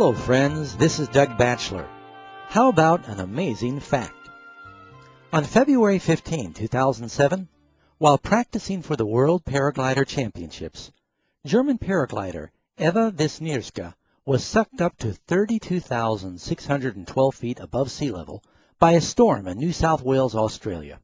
Hello, friends. This is Doug Batchelor. How about an amazing fact? On February 15, 2007, while practicing for the World Paraglider Championships, German paraglider Eva Wisniewska was sucked up to 32,612 feet above sea level by a storm in New South Wales, Australia.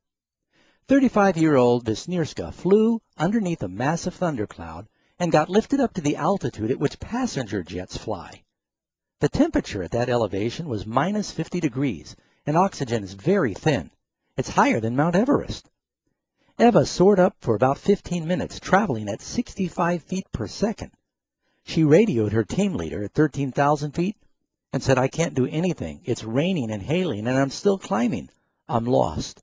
35-year-old Wisniewska flew underneath a massive thundercloud and got lifted up to the altitude at which passenger jets fly. The temperature at that elevation was minus 50 degrees, and oxygen is very thin. It's higher than Mount Everest. Eva soared up for about 15 minutes, traveling at 65 feet per second. She radioed her team leader at 13,000 feet and said, "I can't do anything. It's raining and hailing, and I'm still climbing. I'm lost."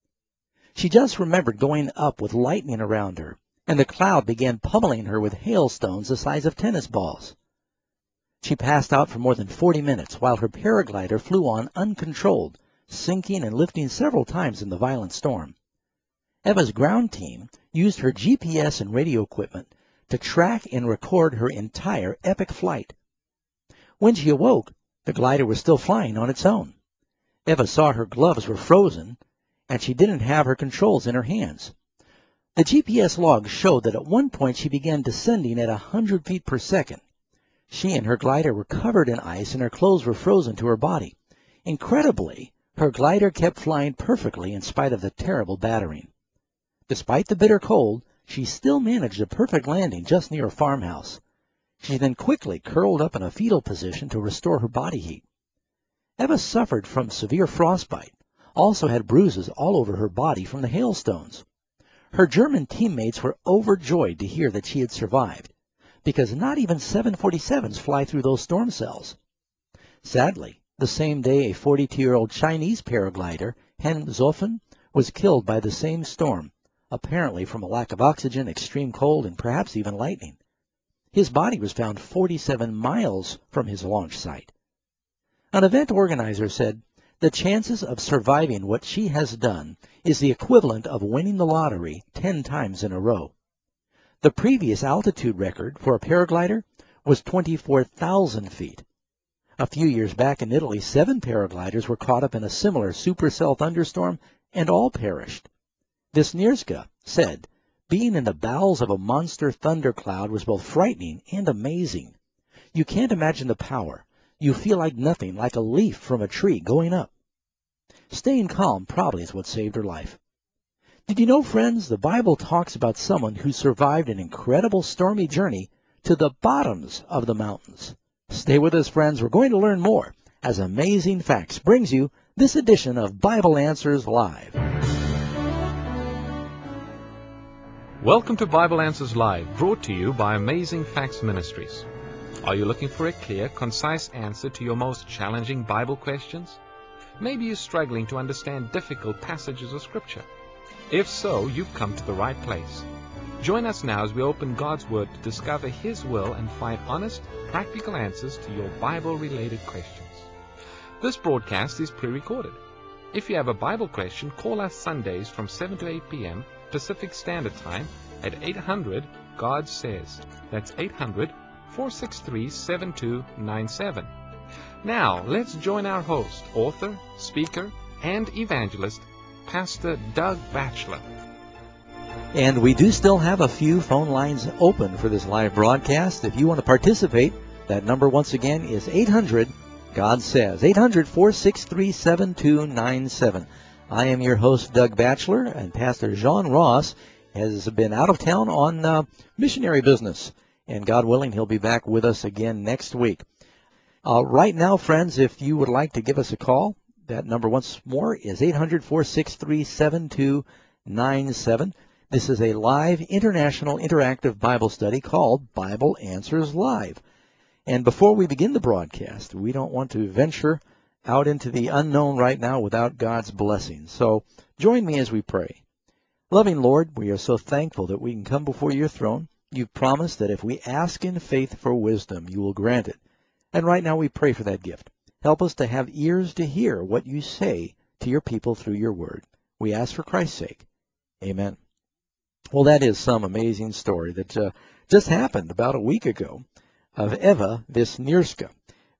She just remembered going up with lightning around her, and the cloud began pummeling her with hailstones the size of tennis balls. She passed out for more than 40 minutes while her paraglider flew on uncontrolled, sinking and lifting several times in the violent storm. Eva's ground team used her GPS and radio equipment to track and record her entire epic flight. When she awoke, the glider was still flying on its own. Eva saw her gloves were frozen, and she didn't have her controls in her hands. The GPS logs showed that at one point she began descending at 100 feet per second. She and her glider were covered in ice, and her clothes were frozen to her body. Incredibly, her glider kept flying perfectly in spite of the terrible battering. Despite the bitter cold, she still managed a perfect landing just near a farmhouse. She then quickly curled up in a fetal position to restore her body heat. Eva suffered from severe frostbite, also had bruises all over her body from the hailstones. Her German teammates were overjoyed to hear that she had survived, because not even 747s fly through those storm cells. Sadly, the same day a 42-year-old Chinese paraglider, Hen Zofeng, was killed by the same storm, apparently from a lack of oxygen, extreme cold, and perhaps even lightning. His body was found 47 miles from his launch site. An event organizer said, "The chances of surviving what she has done is the equivalent of winning the lottery 10 times in a row." The previous altitude record for a paraglider was 24,000 feet. A few years back in Italy, 7 paragliders were caught up in a similar supercell thunderstorm and all perished. Wisniewska said, "Being in the bowels of a monster thundercloud was both frightening and amazing. You can't imagine the power. You feel like nothing, like a leaf from a tree going up." Staying calm probably is what saved her life. Did you know, friends, the Bible talks about someone who survived an incredible stormy journey to the bottoms of the mountains? Stay with us, friends. We're going to learn more as Amazing Facts brings you this edition of Bible Answers Live. Welcome to Bible Answers Live, brought to you by Amazing Facts Ministries. Are you looking for a clear, concise answer to your most challenging Bible questions? Maybe you're struggling to understand difficult passages of Scripture. If so, you've come to the right place. Join us now as we open God's Word to discover His will and find honest, practical answers to your Bible-related questions. This broadcast is pre-recorded. If you have a Bible question, call us Sundays from 7 to 8 p.m. Pacific Standard Time at 800-GOD-SAYS. That's 800-463-7297. Now, let's join our host, author, speaker, and evangelist, Pastor Doug Batchelor. And we do still have a few phone lines open for this live broadcast. If you want to participate, that number once again is 800-GOD-SAYS, 800-463-7297. I am your host, Doug Batchelor, and Pastor John Ross has been out of town on missionary business. And God willing, he'll be back with us again next week. Right now, friends, if you would like to give us a call, that number once more is 800-463-7297. This is a live international interactive Bible study called Bible Answers Live. And before we begin the broadcast, we don't want to venture out into the unknown right now without God's blessing. So join me as we pray. Loving Lord, we are so thankful that we can come before your throne. You've promised that if we ask in faith for wisdom, you will grant it. And right now we pray for that gift. Help us to have ears to hear what you say to your people through your word. We ask for Christ's sake. Amen. Well, that is some amazing story that just happened about a week ago of Eva Wisniewska.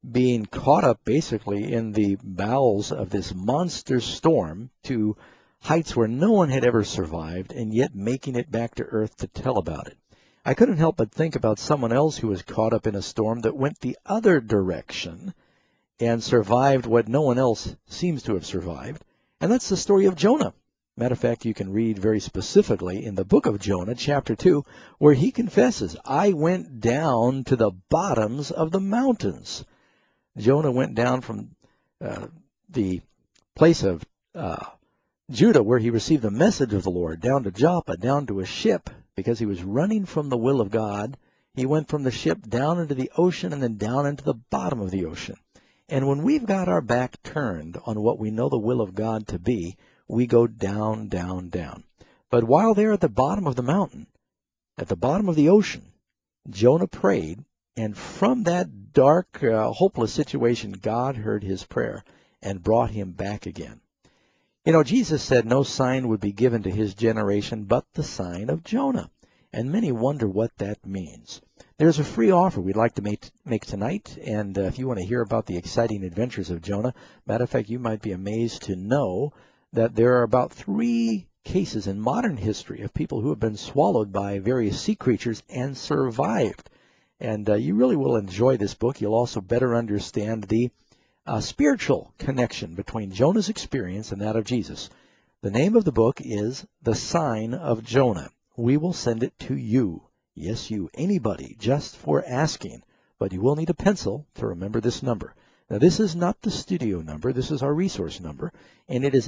being caught up basically in the bowels of this monster storm to heights where no one had ever survived, and yet making it back to earth to tell about it. I couldn't help but think about someone else who was caught up in a storm that went the other direction and survived what no one else seems to have survived, and that's the story of Jonah. Matter of fact, you can read very specifically in the book of Jonah, chapter 2, where he confesses, I went down to the bottoms of the mountains. Jonah went down from the place of Judah, where he received the message of the Lord, down to Joppa, down to a ship, because he was running from the will of God. He went from the ship down into the ocean and then down into the bottom of the ocean. And when we've got our back turned on what we know the will of God to be, we go down, down, down. But while they're at the bottom of the mountain, at the bottom of the ocean, Jonah prayed, and from that dark, hopeless situation, God heard his prayer and brought him back again. You know, Jesus said no sign would be given to his generation but the sign of Jonah. And many wonder what that means. There's a free offer we'd like to make tonight, and if you want to hear about the exciting adventures of Jonah, matter of fact, you might be amazed to know that there are about 3 cases in modern history of people who have been swallowed by various sea creatures and survived. And you really will enjoy this book. You'll also better understand the spiritual connection between Jonah's experience and that of Jesus. The name of the book is The Sign of Jonah. We will send it to you. Yes, you, anybody, just for asking. But you will need a pencil to remember this number. Now, this is not the studio number. This is our resource number, and it is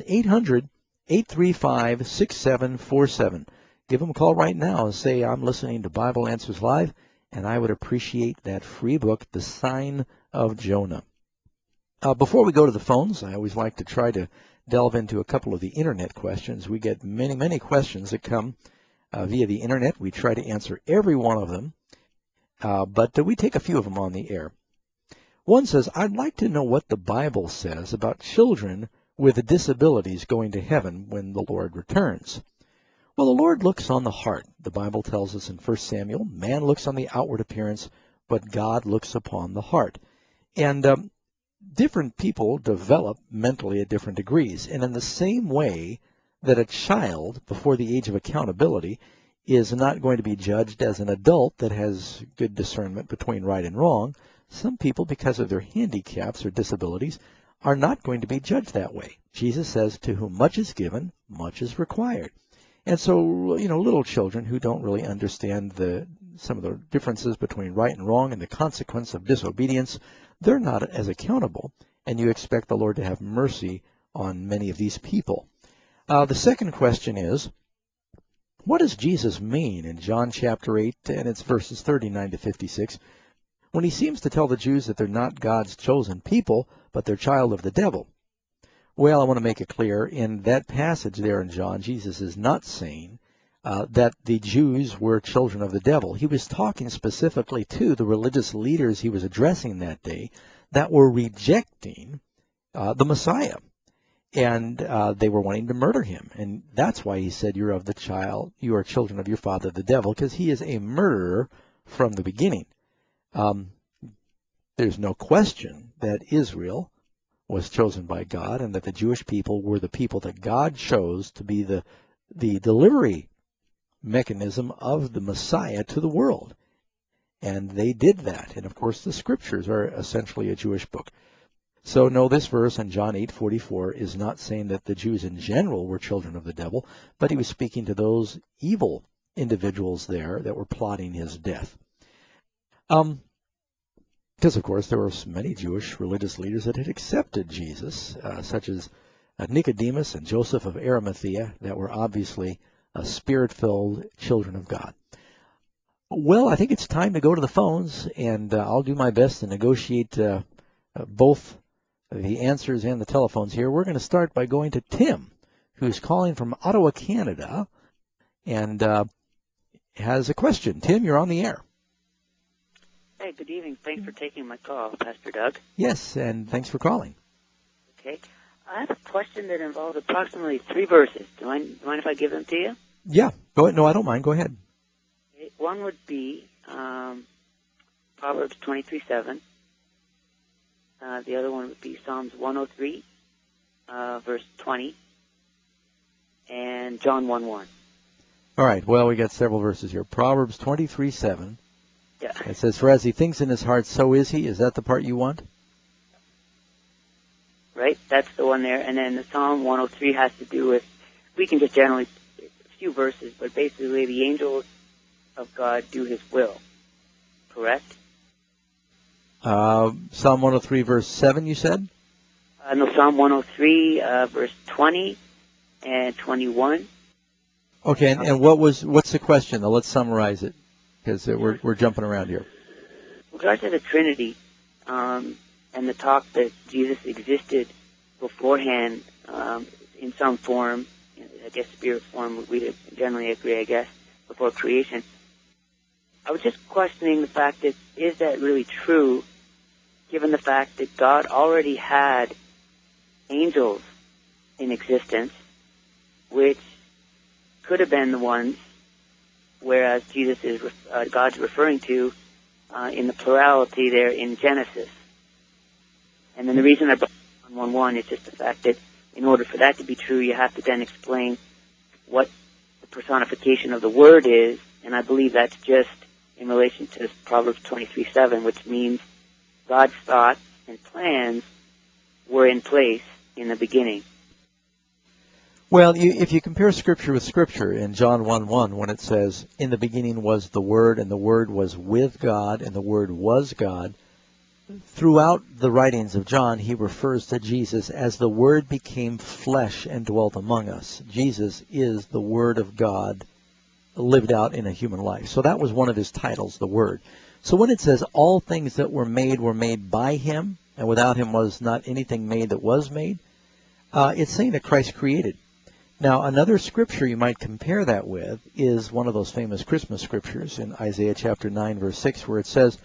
800-835-6747. Give them a call right now and say, I'm listening to Bible Answers Live, and I would appreciate that free book, The Sign of Jonah. Before we go to the phones, I always like to try to delve into a couple of the Internet questions. We get many, many questions that come via the Internet. We try to answer every one of them, but we take a few of them on the air. One says, I'd like to know what the Bible says about children with disabilities going to heaven when the Lord returns. Well, the Lord looks on the heart. The Bible tells us in 1 Samuel, man looks on the outward appearance, but God looks upon the heart. And different people develop mentally at different degrees. And in the same way that a child before the age of accountability is not going to be judged as an adult that has good discernment between right and wrong, some people, because of their handicaps or disabilities, are not going to be judged that way. Jesus says, to whom much is given, much is required. And so, you know, little children who don't really understand some of the differences between right and wrong and the consequence of disobedience, they're not as accountable, and you expect the Lord to have mercy on many of these people. The second question is, what does Jesus mean in John chapter 8, and it's verses 39 to 56, when he seems to tell the Jews that they're not God's chosen people, but they're child of the devil? Well, I want to make it clear, in that passage there in John, Jesus is not saying that the Jews were children of the devil. He was talking specifically to the religious leaders he was addressing that day that were rejecting the Messiah. And they were wanting to murder him. And that's why he said, you are children of your father the devil, because he is a murderer from the beginning. There's no question that Israel was chosen by God and that the Jewish people were the people that God chose to be the delivery mechanism of the Messiah to the world. And they did that. And of course the scriptures are essentially a Jewish book. So no, this verse in John 8:44 is not saying that the Jews in general were children of the devil, but he was speaking to those evil individuals there that were plotting his death. Because, of course, there were many Jewish religious leaders that had accepted Jesus, such as Nicodemus and Joseph of Arimathea, that were obviously spirit-filled children of God. Well, I think it's time to go to the phones, and I'll do my best to negotiate both the answers and the telephones here. We're going to start by going to Tim, who's calling from Ottawa, Canada, and has a question. Tim, you're on the air. Hey, good evening. Thanks for taking my call, Pastor Doug. Yes, and thanks for calling. Okay. I have a question that involves approximately 3 verses. Do you mind if I give them to you? Yeah, go ahead. No, I don't mind. Go ahead. Okay. One would be Proverbs 23:7. The other one would be Psalms 103, verse 20, and John 1:1. All right, well, we got several verses here. Proverbs 23:7. Yeah. It says, "For as he thinks in his heart, so is he." Is that the part you want? Right? That's the one there. And then the Psalm 103 has to do with, we can just generally, a few verses, but basically the angels of God do his will. Correct? Psalm 103, verse 7, you said? No, Psalm 103, verse 20 and 21. Okay, and what's the question? Now, let's summarize it, because we're jumping around here. With regard to the Trinity, and the talk that Jesus existed beforehand in some form, I guess spirit form, we generally agree, I guess, before creation. I was just questioning the fact that, is that really true, given the fact that God already had angels in existence, which could have been the ones, whereas Jesus is God's referring to in the plurality there in Genesis. And then the reason I brought 1:1 is just the fact that in order for that to be true, you have to then explain what the personification of the Word is, and I believe that's just in relation to Proverbs 23:7, which means God's thoughts and plans were in place in the beginning. Well, if you compare Scripture with Scripture, in John 1:1, when it says, "In the beginning was the Word, and the Word was with God, and the Word was God," throughout the writings of John, he refers to Jesus as the Word became flesh and dwelt among us. Jesus is the Word of God lived out in a human life. So that was one of his titles, the Word. So when it says all things that were made by him, and without him was not anything made that was made, it's saying that Christ created. Now, another scripture you might compare that with is one of those famous Christmas scriptures in Isaiah chapter 9, verse 6, where it says,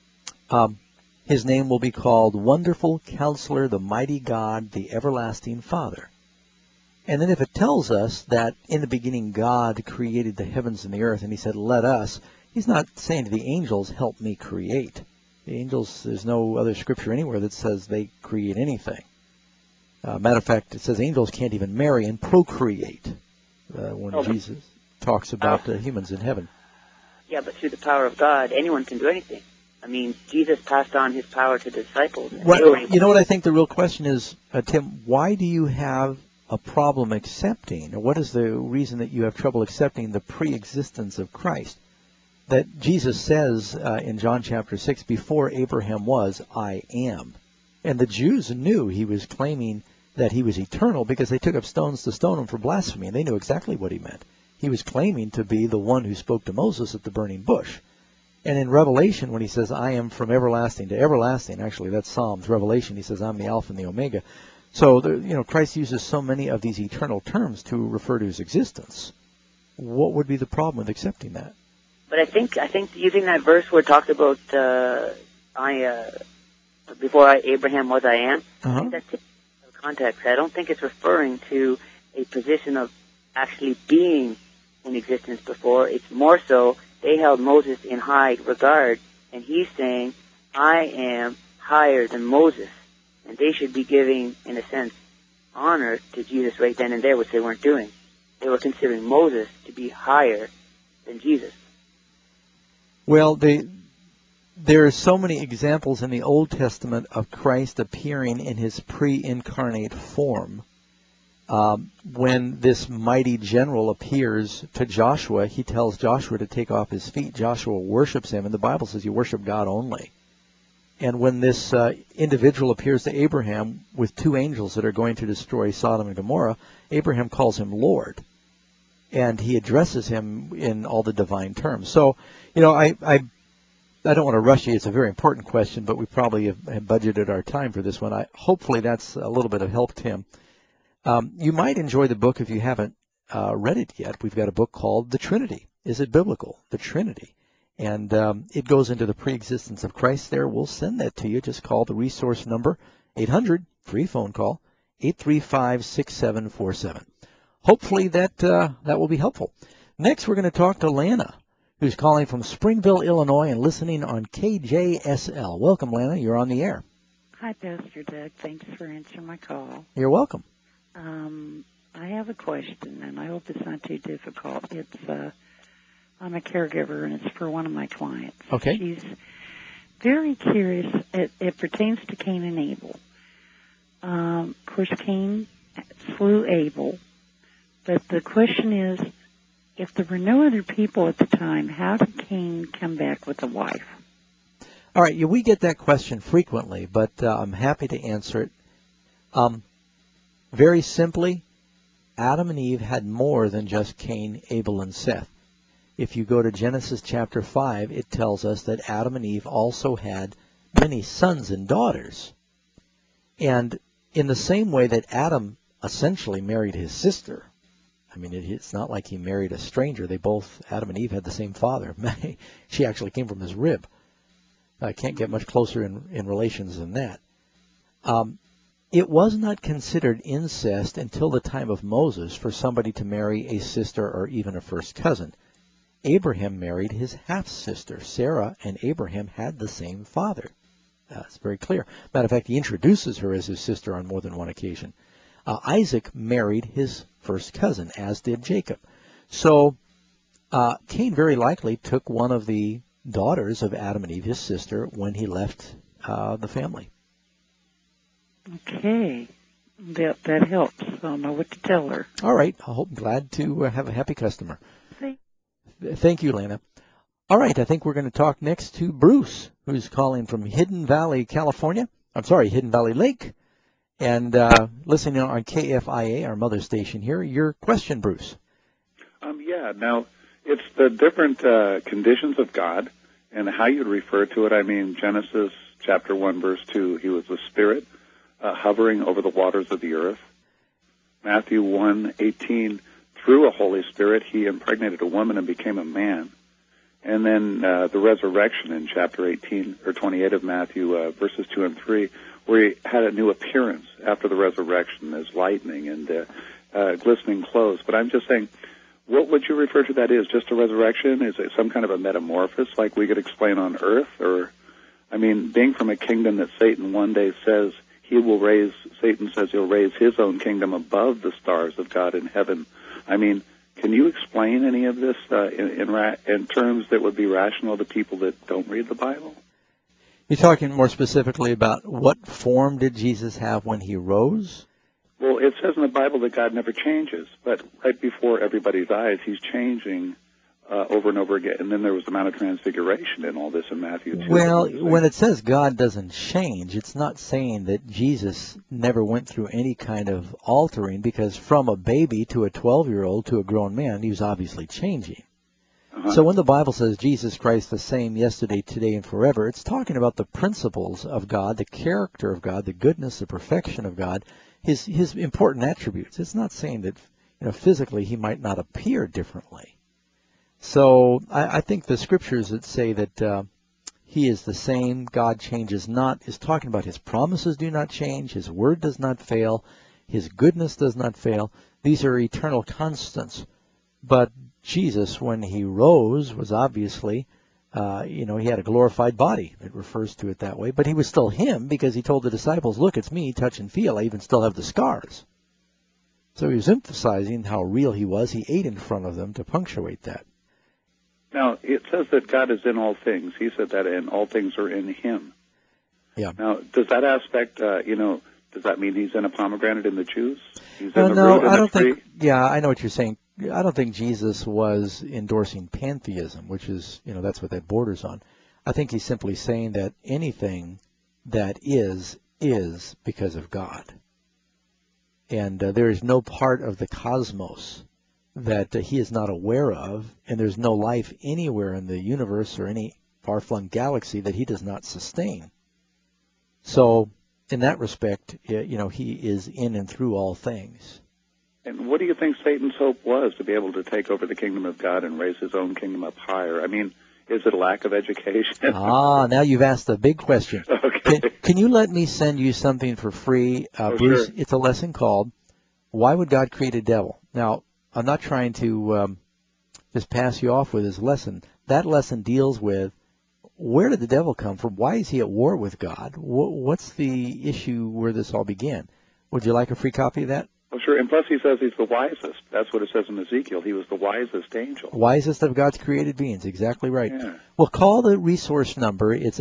his name will be called Wonderful Counselor, the Mighty God, the Everlasting Father. And then if it tells us that in the beginning God created the heavens and the earth, and he said, "Let us," he's not saying to the angels, "Help me create." The angels, there's no other scripture anywhere that says they create anything. Matter of fact, it says angels can't even marry and procreate when Jesus talks about humans in heaven. Yeah, but through the power of God, anyone can do anything. I mean, Jesus passed on his power to the disciples. Well, you know what I think the real question is, Tim, why do you have a problem accepting, or what is the reason that you have trouble accepting the pre-existence of Christ? That Jesus says in John chapter 6, "Before Abraham was, I am." And the Jews knew he was claiming that he was eternal because they took up stones to stone him for blasphemy, and they knew exactly what he meant. He was claiming to be the one who spoke to Moses at the burning bush. And in Revelation, when he says, "I am from everlasting to everlasting," actually that's Psalms. Revelation, he says, "I'm the Alpha and the Omega." So, Christ uses so many of these eternal terms to refer to his existence. What would be the problem with accepting that? But I think using that verse where it talks about before Abraham was, I am. I think that's taken out of context. I don't think it's referring to a position of actually being in existence before. It's more so they held Moses in high regard, and he's saying, "I am higher than Moses," and they should be giving, in a sense, honor to Jesus right then and there, which they weren't doing. They were considering Moses to be higher than Jesus. Well, there are so many examples in the Old Testament of Christ appearing in his pre-incarnate form. When this mighty general appears to Joshua, he tells Joshua to take off his feet. Joshua worships him, and the Bible says you worship God only. And when this individual appears to Abraham with two angels that are going to destroy Sodom and Gomorrah, Abraham calls him Lord. And he addresses him in all the divine terms. So, I don't want to rush you. It's a very important question, but we probably have budgeted our time for this one. Hopefully that's a little bit of help, Tim. You might enjoy the book if you haven't read it yet. We've got a book called The Trinity. Is it biblical? The Trinity. And it goes into the pre-existence of Christ there. We'll send that to you. Just call the resource number, 800, free phone call, 835-6747. Hopefully that will be helpful. Next, we're going to talk to Lana, who's calling from Springville, Illinois, and listening on KJSL. Welcome, Lana. You're on the air. Hi, Pastor Doug. Thanks for answering my call. You're welcome. I have a question, and I hope it's not too difficult. I'm a caregiver, and it's for one of my clients. Okay. She's very curious. It pertains to Cain and Abel. Of course, Cain slew Abel, but the question is, if there were no other people at the time, how did Cain come back with a wife? All right, we get that question frequently, but I'm happy to answer it. Very simply, Adam and Eve had more than just Cain, Abel, and Seth. If you go to Genesis chapter 5, it tells us that Adam and Eve also had many sons and daughters. And in the same way that Adam essentially married his sister, I mean, it's not like he married a stranger. They both, Adam and Eve, had the same father. She actually came from his rib. I can't get much closer in relations than that. It was not considered incest until the time of Moses for somebody to marry a sister or even a first cousin. Abraham married his half-sister. Sarah and Abraham had the same father. That's very clear. Matter of fact, he introduces her as his sister on more than one occasion. Isaac married his first cousin, as did Jacob. So Cain very likely took one of the daughters of Adam and Eve, his sister, when he left the family. Okay. That helps. I'll know what to tell her. All right. I'm glad to have a happy customer. See? Thank you, Lana. All right. I think we're going to talk next to Bruce, who's calling from Hidden Valley, California. I'm sorry, Hidden Valley Lake. And listening on KFIA, our mother station here. Your question, Bruce. Yeah. Now, it's the different conditions of God and how you'd refer to it. I mean, Genesis chapter 1, verse 2, he was a spirit hovering over the waters of the earth. Matthew 1:18, through a Holy Spirit, he impregnated a woman and became a man. And then the resurrection in chapter 18 or 28 of Matthew, verses 2 and 3, where he had a new appearance after the resurrection as lightning and glistening clothes. But I'm just saying, what would you refer to that as? Just a resurrection? Is it some kind of a metamorphosis like we could explain on earth? Or, I mean, being from a kingdom that Satan one day says Satan says he'll raise his own kingdom above the stars of God in heaven. I mean, can you explain any of this in terms that would be rational to people that don't read the Bible? You're talking more specifically about what form did Jesus have when he rose? Well, it says in the Bible that God never changes, but right before everybody's eyes, he's changing over and over again. And then there was the Mount of Transfiguration and all this in Matthew 2. Well, when it says God doesn't change, it's not saying that Jesus never went through any kind of altering, because from a baby to a 12-year-old to a grown man, he was obviously changing. So when the Bible says Jesus Christ the same yesterday, today, and forever, it's talking about the principles of God, the character of God, the goodness, the perfection of God, his important attributes. It's not saying that physically he might not appear differently. So I think the scriptures that say that he is the same, God changes not, is talking about his promises do not change, his word does not fail, his goodness does not fail. These are eternal constants. But Jesus, when he rose, was obviously, he had a glorified body. It refers to it that way. But he was still him, because he told the disciples, look, it's me, touch and feel. I even still have the scars. So he was emphasizing how real he was. He ate in front of them to punctuate that. Now, it says that God is in all things. He said that, and all things are in him. Yeah. Now, does that aspect, does that mean he's in a pomegranate in the juice? He's in the no, root I don't tree? think. Yeah, I know what you're saying. I don't think Jesus was endorsing pantheism, which is, that's what that borders on. I think he's simply saying that anything that is because of God. And there is no part of the cosmos that he is not aware of, and there's no life anywhere in the universe or any far-flung galaxy that he does not sustain. So, in that respect, he is in and through all things. And what do you think Satan's hope was, to be able to take over the kingdom of God and raise his own kingdom up higher? I mean, is it a lack of education? Now you've asked a big question. Okay. Can you let me send you something for free, Bruce? Sure. It's a lesson called "Why Would God Create a Devil?" Now, I'm not trying to just pass you off with this lesson. That lesson deals with where did the devil come from? Why is he at war with God? What's the issue where this all began? Would you like a free copy of that? Well, sure. And plus he says he's the wisest. That's what it says in Ezekiel. He was the wisest angel. Wisest of God's created beings. Exactly right. Yeah. Well, call the resource number. It's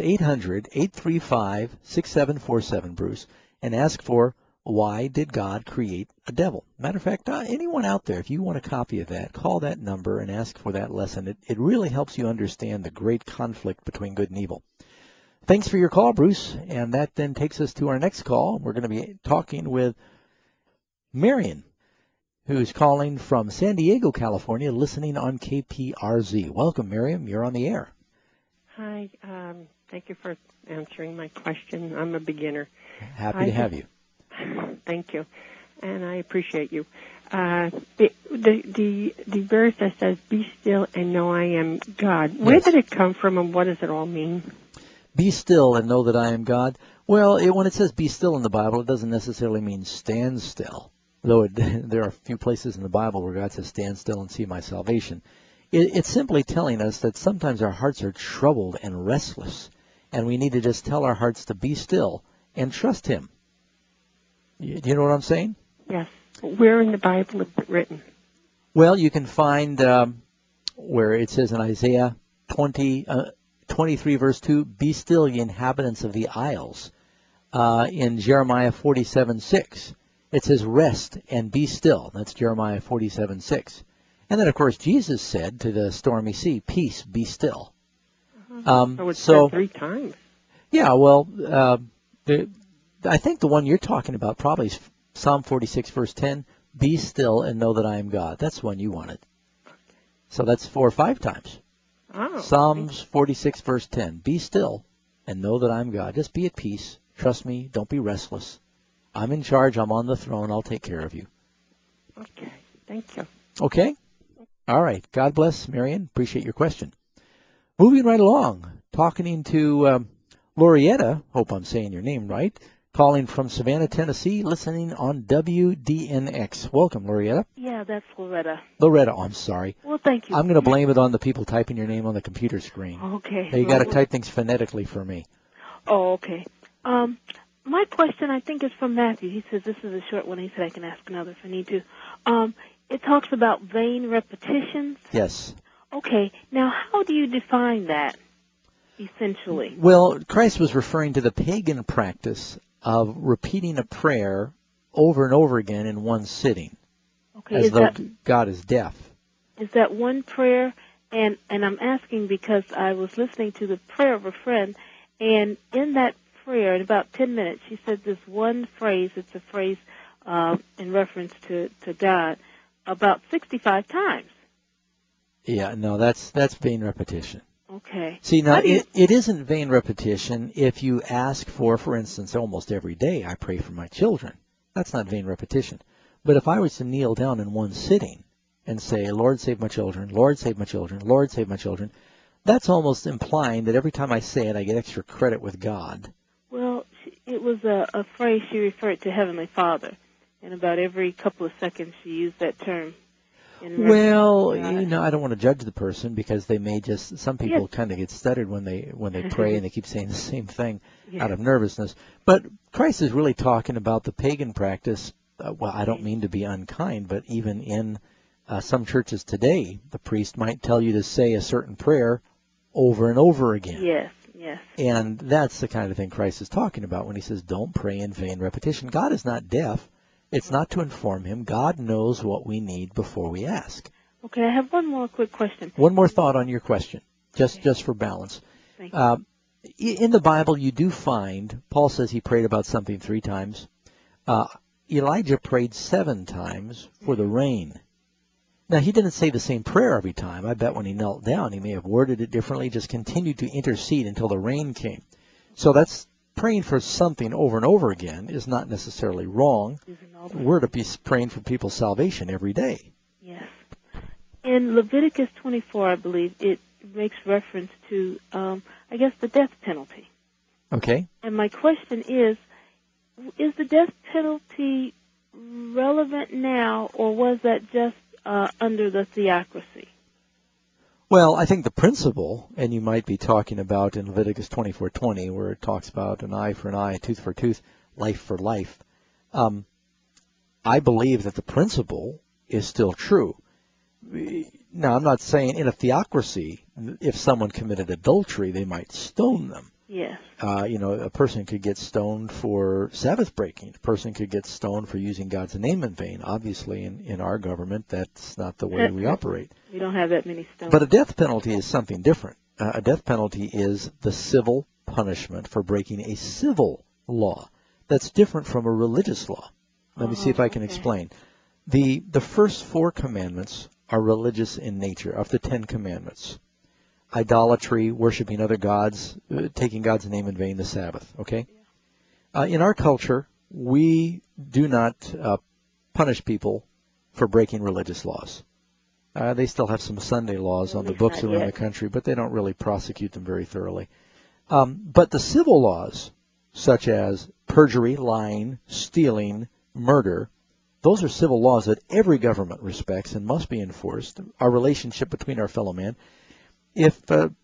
800-835-6747, Bruce, and ask for why did God create a devil? Matter of fact, anyone out there, if you want a copy of that, call that number and ask for that lesson. It really helps you understand the great conflict between good and evil. Thanks for your call, Bruce. And that then takes us to our next call. We're going to be talking with Marion, who's calling from San Diego, California, listening on KPRZ. Welcome, Miriam. You're on the air. Hi. Thank you for answering my question. I'm a beginner. Happy to have you. Thank you, and I appreciate you. The verse that says, "Be still and know I am God." Where Yes. did it come from, and what does it all mean? Be still and know that I am God. Well, when it says be still in the Bible, it doesn't necessarily mean stand still. Though there are a few places in the Bible where God says, stand still and see my salvation. It's simply telling us that sometimes our hearts are troubled and restless, and we need to just tell our hearts to be still and trust Him. Do you know what I'm saying? Yes. Where in the Bible is it written? Well, you can find where it says in Isaiah 23, verse 2, be still, ye inhabitants of the isles. In Jeremiah 47:6. It says, rest and be still. That's Jeremiah 47:6. And then, of course, Jesus said to the stormy sea, peace, be still. So it's said 3 times. Yeah, well, I think the one you're talking about probably is Psalm 46, verse 10, be still and know that I am God. That's the one you wanted. So that's 4 or 5 times. Oh. Psalms 46, verse 10, be still and know that I'm God. Just be at peace. Trust me. Don't be restless. I'm in charge. I'm on the throne. I'll take care of you. Okay. Thank you. Okay? All right. God bless, Marion. Appreciate your question. Moving right along, talking to Lorietta, hope I'm saying your name right, calling from Savannah, Tennessee, listening on WDNX. Welcome, Lorietta. Yeah, that's Loretta. Loretta, I'm sorry. Well, thank you. I'm going to blame it on the people typing your name on the computer screen. Okay. You got to type things phonetically for me. Oh, okay. My question, I think, is from Matthew. He says this is a short one. He said I can ask another if I need to. It talks about vain repetitions. Yes. Okay. Now, how do you define that, essentially? Well, Christ was referring to the pagan practice of repeating a prayer over and over again in one sitting, Okay. as though God is deaf. Is that one prayer? And I'm asking because I was listening to the prayer of a friend, and in that prayer, in about 10 minutes, she said this one phrase. It's a phrase in reference to God about 65 times. Yeah, no, that's vain repetition. Okay. See, now, it isn't vain repetition if you ask for instance, almost every day, I pray for my children. That's not vain repetition. But if I was to kneel down in one sitting and say, Lord, save my children, Lord, save my children, Lord, save my children, that's almost implying that every time I say it, I get extra credit with God. Well, it was a phrase she referred to Heavenly Father, and about every couple of seconds she used that term. Well, I don't want to judge the person because they may just, some people kind of get stuttered when they pray and they keep saying the same thing out of nervousness. But Christ is really talking about the pagan practice. Well, I don't mean to be unkind, but even in some churches today, the priest might tell you to say a certain prayer over and over again. Yes. And that's the kind of thing Christ is talking about when he says, don't pray in vain repetition. God is not deaf. It's not to inform him. God knows what we need before we ask. Okay, I have one more quick question. One more thought on your question, just for balance. Thank you. In the Bible, you do find, Paul says he prayed about something 3 times. Elijah prayed 7 times for the rain. Now, he didn't say the same prayer every time. I bet when he knelt down, he may have worded it differently, just continued to intercede until the rain came. So that's praying for something over and over again is not necessarily wrong. We're to be praying for people's salvation every day. Yes. In Leviticus 24, I believe, it makes reference to, I guess, the death penalty. Okay. And my question is the death penalty relevant now, or was that just under the theocracy? Well, I think the principle, and you might be talking about in Leviticus 24:20, where it talks about an eye for an eye, a tooth for a tooth, life for life. I believe that the principle is still true. Now, I'm not saying in a theocracy, if someone committed adultery, they might stone them. Yes. A person could get stoned for Sabbath breaking. A person could get stoned for using God's name in vain. Obviously, in our government, that's not the way we operate. We don't have that many stones. But a death penalty is something different. A death penalty is the civil punishment for breaking a civil law. That's different from a religious law. Let me see if I can explain. The first 4 commandments are religious in nature, of the 10 commandments. Idolatry, worshiping other gods, taking God's name in vain, the Sabbath, okay? In our culture, we do not punish people for breaking religious laws. They still have some Sunday laws on the books around the country, but they don't really prosecute them very thoroughly. But the civil laws, such as perjury, lying, stealing, murder, those are civil laws that every government respects and must be enforced. Our relationship between our fellow man. If,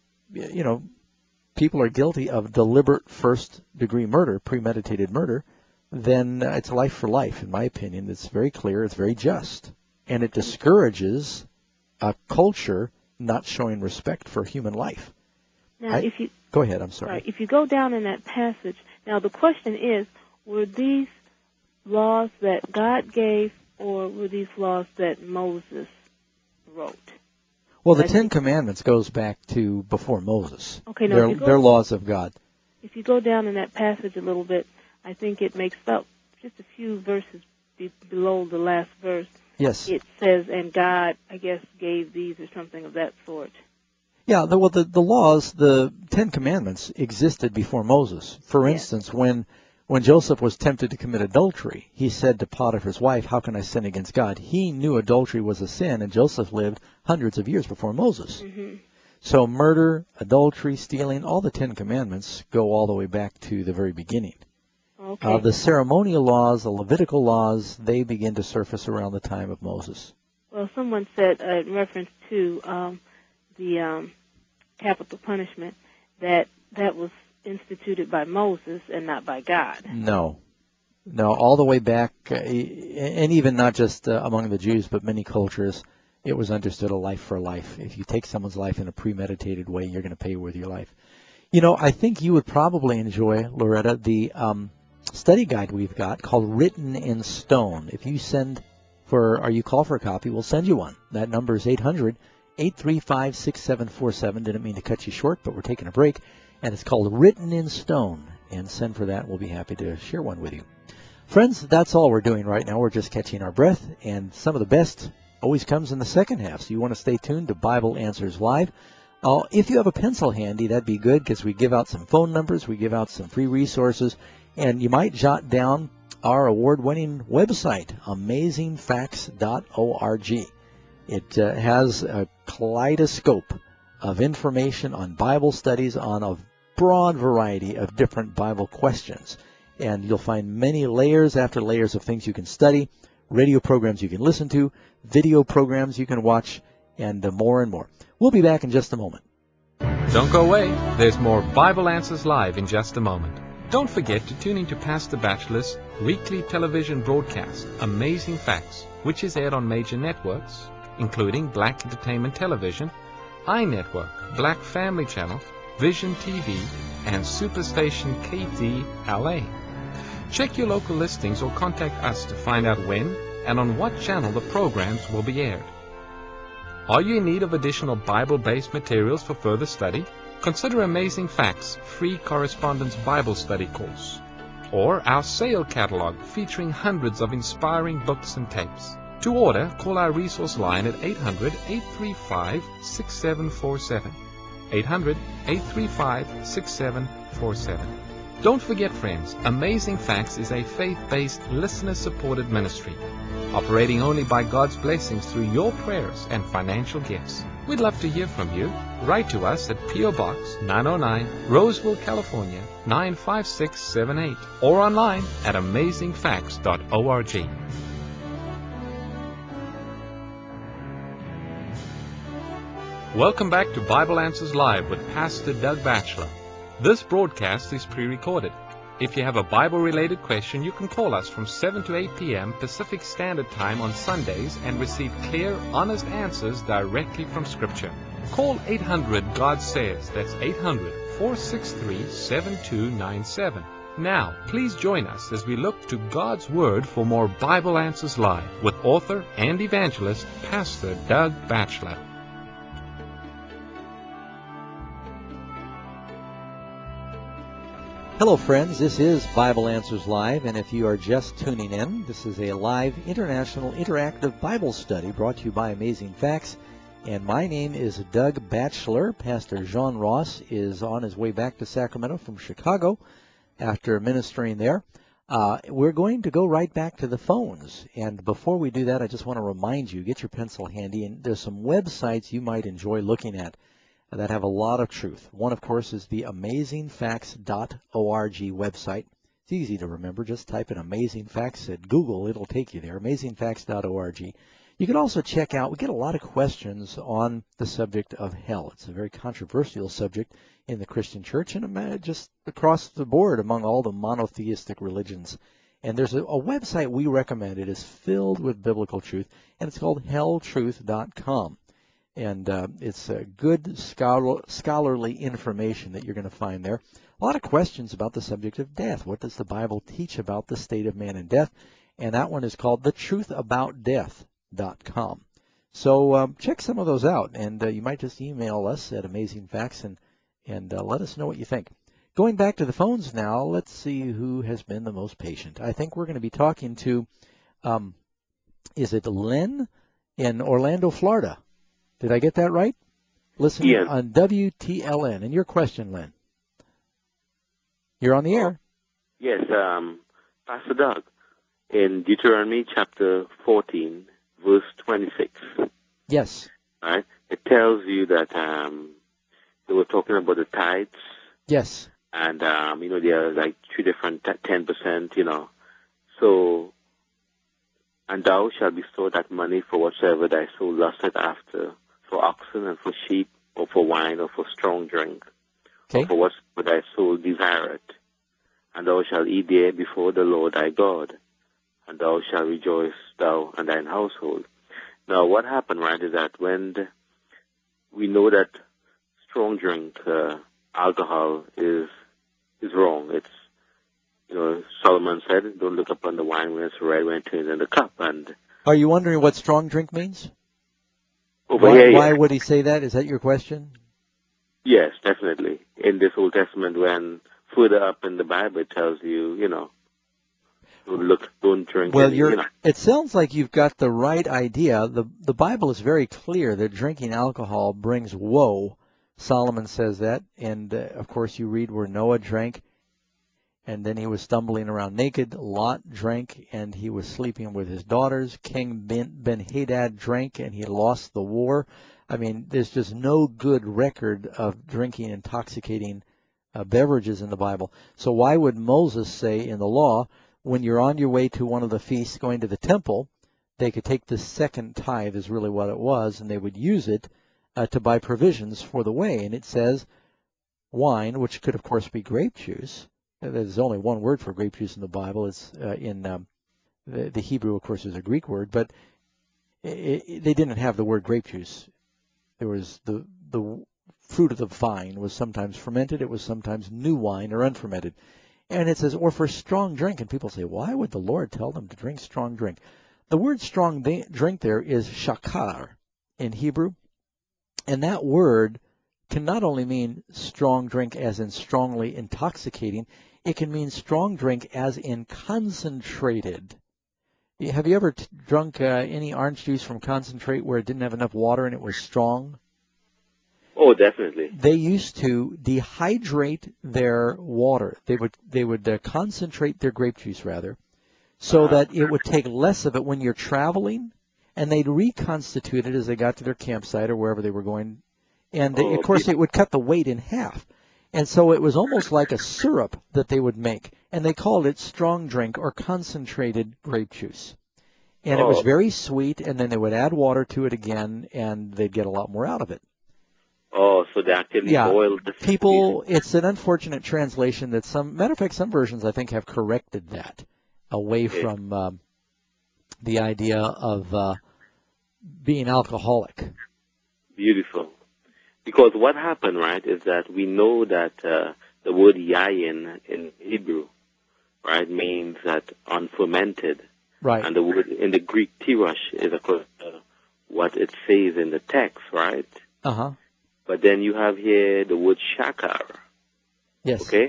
people are guilty of deliberate first-degree murder, premeditated murder, then it's life for life, in my opinion. It's very clear. It's very just. And it discourages a culture not showing respect for human life. Now, go ahead. I'm sorry. If you go down in that passage, now the question is, were these laws that God gave, or were these laws that Moses wrote? Well, the 10 Commandments goes back to before Moses. Okay, now they're laws of God. If you go down in that passage a little bit, I think it makes up just a few verses below the last verse. Yes. It says, and God, I guess, gave these or something of that sort. Yeah, the laws, the 10 Commandments existed before Moses. For instance, when Joseph was tempted to commit adultery, he said to Potiphar's wife, "How can I sin against God?" He knew adultery was a sin, and Joseph lived hundreds of years before Moses. Mm-hmm. So murder, adultery, stealing, all the 10 Commandments go all the way back to the very beginning. Okay. The ceremonial laws, the Levitical laws, they begin to surface around the time of Moses. Well, someone said, in reference to the capital punishment, that was instituted by Moses and not by God. No, all the way back, and even not just among the Jews, but many cultures, it was understood a life for life. If you take someone's life in a premeditated way, you're going to pay with your life. I think you would probably enjoy, Loretta, the study guide we've got called Written in Stone. If you you call for a copy, we'll send you one. That number is 800-835-6747. Didn't mean to cut you short, but we're taking a break. And it's called Written in Stone. And send for that. We'll be happy to share one with you. Friends, that's all we're doing right now. We're just catching our breath. And some of the best always comes in the second half. So you want to stay tuned to Bible Answers Live. If you have a pencil handy, that'd be good, because we give out some phone numbers. We give out some free resources. And you might jot down our award-winning website, amazingfacts.org. It has a kaleidoscope of information on Bible studies on a broad variety of different Bible questions. And you'll find many layers after layers of things you can study, radio programs you can listen to, video programs you can watch, and more and more. We'll be back in just a moment. Don't go away. There's more Bible Answers Live in just a moment. Don't forget to tune in to Pastor Batchelor's weekly television broadcast, Amazing Facts, which is aired on major networks, including Black Entertainment Television, iNetwork, Black Family Channel, Vision TV, and Superstation KD LA. Check your local listings or contact us to find out when and on what channel the programs will be aired. Are you in need of additional Bible-based materials for further study? Consider Amazing Facts free correspondence Bible study course, or our sale catalog featuring hundreds of inspiring books and tapes. To order, call our resource line at 800-835-6747. 800-835-6747. Don't forget, friends, Amazing Facts is a faith-based, listener-supported ministry, operating only by God's blessings through your prayers and financial gifts. We'd love to hear from you. Write to us at P.O. Box 909, Roseville, California, 95678, or online at amazingfacts.org. Welcome back to Bible Answers Live with Pastor Doug Batchelor. This broadcast is pre-recorded. If you have a Bible-related question, you can call us from 7 to 8 p.m. Pacific Standard Time on Sundays and receive clear, honest answers directly from Scripture. Call 800-GOD-SAYS. That's 800-463-7297. Now, please join us as we look to God's Word for more Bible Answers Live with author and evangelist Pastor Doug Batchelor. Hello friends, this is Bible Answers Live, and if you are just tuning in, this is a live international interactive Bible study brought to you by Amazing Facts, and my name is Doug Batchelor. Pastor Jean Ross is on his way back to Sacramento from Chicago after ministering there. We're going to go right back to the phones, and before we do that, I just want to remind you, get your pencil handy, and there's some websites you might enjoy looking at that have a lot of truth. One, of course, is the AmazingFacts.org website. It's easy to remember. Just type in Amazing Facts at Google. It'll take you there, AmazingFacts.org. You can also check out, we get a lot of questions on the subject of hell. It's a very controversial subject in the Christian church and just across the board among all the monotheistic religions. And there's a website we recommend. It is filled with biblical truth, and it's called helltruth.com. And it's good scholarly information that you're going to find there. A lot of questions about the subject of death. What does the Bible teach about the state of man and death? And that one is called thetruthaboutdeath.com. So check some of those out, and you might just email us at Amazing Facts and let us know what you think. Going back to the phones now, let's see who has been the most patient. I think we're going to be talking to, is it Len in Orlando, Florida? Did I get that right? Listening yes. On WTLN. And your question, Len? You're on the air. Yes, Pastor Doug, in Deuteronomy chapter 14, verse 26. Yes. Right? It tells you that they were talking about the tithes. Yes. And, there are like three different 10%, So, and thou shalt bestow that money for whatsoever thy soul lusteth after, for oxen and for sheep, or for wine, or for strong drink, or for whatsoever thy soul desireth. And thou shalt eat there before the Lord thy God, and thou shalt rejoice, thou and thine household. Now, what happened, right, is that when we know that strong drink, alcohol is wrong. It's, Solomon said, don't look upon the wine when it's red, when it turns in the cup. And are you wondering what strong drink means? Why would he say that? Is that your question? Yes, definitely. In this Old Testament, when further up in the Bible it tells you, don't drink. Well, it sounds like you've got the right idea. The Bible is very clear that drinking alcohol brings woe. Solomon says that, and of course you read where Noah drank, and then he was stumbling around naked. Lot drank, and he was sleeping with his daughters. King Ben-Hadad drank, and he lost the war. I mean, there's just no good record of drinking intoxicating beverages in the Bible. So why would Moses say in the law, when you're on your way to one of the feasts going to the temple, they could take the second tithe is really what it was, and they would use it to buy provisions for the way. And it says wine, which could, of course, be grape juice. There's only one word for grape juice in the Bible. It's in the Hebrew, of course, is a Greek word, but they didn't have the word grape juice. There was the fruit of the vine was sometimes fermented. It was sometimes new wine or unfermented. And it says, or for strong drink. And people say, why would the Lord tell them to drink strong drink? The word strong drink there is shakar in Hebrew. And that word can not only mean strong drink as in strongly intoxicating, it can mean strong drink as in concentrated. Have you ever drunk any orange juice from concentrate where it didn't have enough water and it was strong? Oh, definitely. They used to dehydrate their water. They would concentrate their grape juice, rather, so that it would take less of it when you're traveling, and they'd reconstitute it as they got to their campsite or wherever they were going. And, of course, it would cut the weight in half. And so it was almost like a syrup that they would make, and they called it strong drink or concentrated grape juice. And it was very sweet, and then they would add water to it again, and they'd get a lot more out of it. Oh, so they actually Yeah. boiled the People, it's an unfortunate translation that matter of fact, some versions I think have corrected that away Okay. from the idea of being alcoholic. Beautiful. Because what happened, right, is that we know that the word yayin in Hebrew, right, means that unfermented. Right. And the word in the Greek tirosh is what it says in the text, right? Uh-huh. But then you have here the word shakar. Yes. Okay?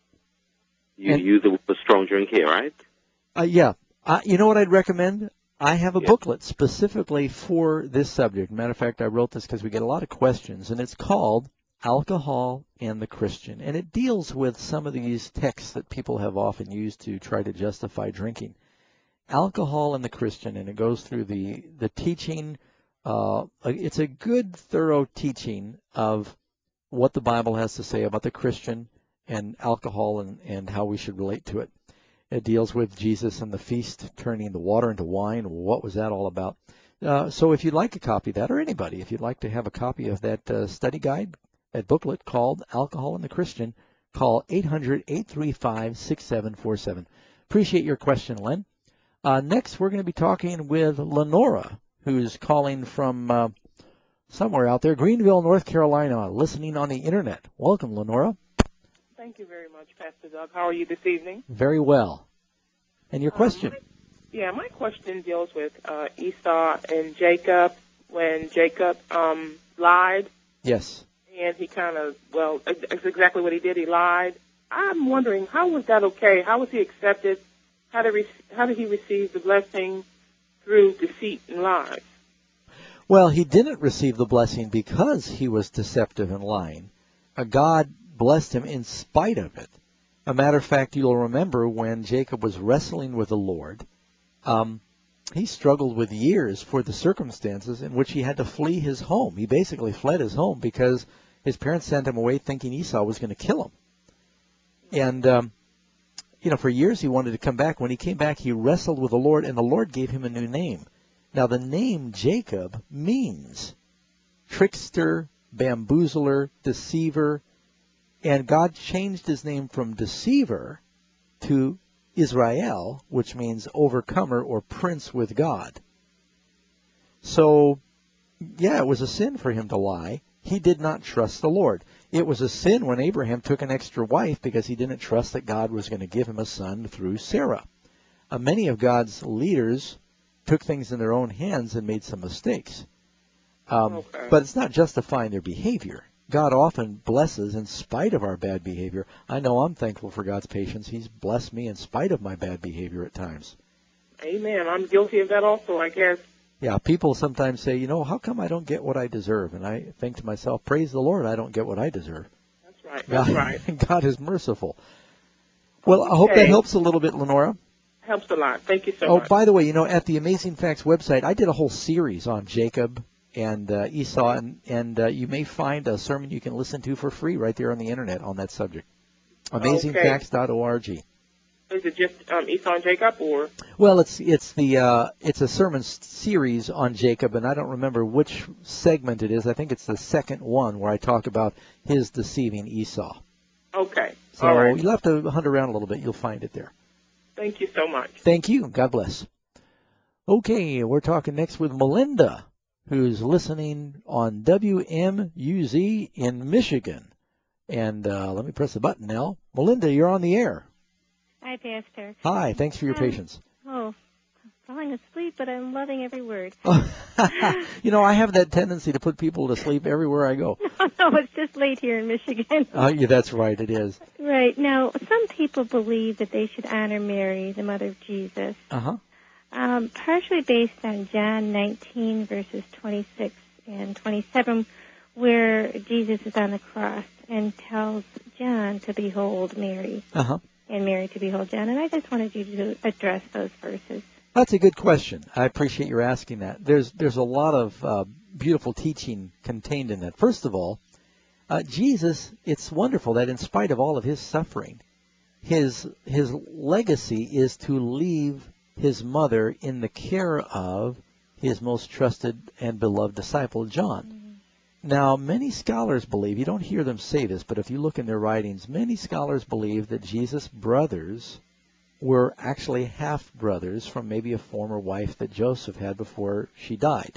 You And- use the word for strong drink here, right? Yeah. You know what I'd recommend? I have a Yeah. booklet specifically for this subject. Matter of fact, I wrote this because we get a lot of questions, and it's called Alcohol and the Christian. And it deals with some of these texts that people have often used to try to justify drinking. Alcohol and the Christian, and it goes through the teaching. It's a good, thorough teaching of what the Bible has to say about the Christian and alcohol and how we should relate to it. It deals with Jesus and the feast, turning the water into wine. What was that all about? So if you'd like a copy of that, or anybody, if you'd like to have a copy of that study guide, that booklet called Alcohol and the Christian, call 800-835-6747. Appreciate your question, Len. Next, we're going to be talking with Lenora, who's calling from somewhere out there, Greenville, North Carolina, listening on the Internet. Welcome, Lenora. Thank you very much, Pastor Doug. How are you this evening? Very well. And your question? My question deals with Esau and Jacob. When Jacob lied, Yes. and he it's exactly what he did. He lied. I'm wondering, how was that okay? How was he accepted? How did he receive the blessing through deceit and lies? Well, he didn't receive the blessing because he was deceptive and lying. God blessed him in spite of it. A matter of fact, you'll remember when Jacob was wrestling with the Lord, he struggled with years for the circumstances in which he had to flee his home. He basically fled his home because his parents sent him away thinking Esau was going to kill him. And, for years he wanted to come back. When he came back, he wrestled with the Lord, and the Lord gave him a new name. Now, the name Jacob means trickster, bamboozler, deceiver, and God changed his name from deceiver to Israel, which means overcomer or prince with God. So, it was a sin for him to lie. He did not trust the Lord. It was a sin when Abraham took an extra wife because he didn't trust that God was going to give him a son through Sarah. Many of God's leaders took things in their own hands and made some mistakes. But it's not justifying their behavior. God often blesses in spite of our bad behavior. I know I'm thankful for God's patience. He's blessed me in spite of my bad behavior at times. Amen. I'm guilty of that also, I guess. Yeah, people sometimes say, how come I don't get what I deserve? And I think to myself, praise the Lord, I don't get what I deserve. That's right. That's right. God is merciful. Well, I hope that helps a little bit, Lenora. Helps a lot. Thank you so much. Oh, by the way, at the Amazing Facts website, I did a whole series on Jacob and Esau, and you may find a sermon you can listen to for free right there on the Internet on that subject. AmazingFacts.org. Is it just Esau and Jacob, or? Well, it's a sermon series on Jacob, and I don't remember which segment it is. I think it's the second one where I talk about his deceiving Esau. Okay. So all right. You'll have to hunt around a little bit. You'll find it there. Thank you so much. Thank you. God bless. Okay, we're talking next with Melinda, who's listening on WMUZ in Michigan. And let me press the button now. Melinda, you're on the air. Hi, Pastor. Hi, thanks for your patience. I'm falling asleep, but I'm loving every word. I have that tendency to put people to sleep everywhere I go. No, it's just late here in Michigan. Yeah, that's right, it is. Right. Now, some people believe that they should honor Mary, the mother of Jesus. Uh-huh. Partially based on John 19, verses 26 and 27, where Jesus is on the cross and tells John to behold Mary. Uh-huh. And Mary to behold John. And I just wanted you to address those verses. That's a good question. I appreciate your asking that. There's a lot of beautiful teaching contained in that. First of all, Jesus, it's wonderful that in spite of all of his suffering, his legacy is to leave his mother in the care of his most trusted and beloved disciple, John. Now, many scholars believe, you don't hear them say this, but if you look in their writings, many scholars believe that Jesus' brothers were actually half-brothers from maybe a former wife that Joseph had before she died.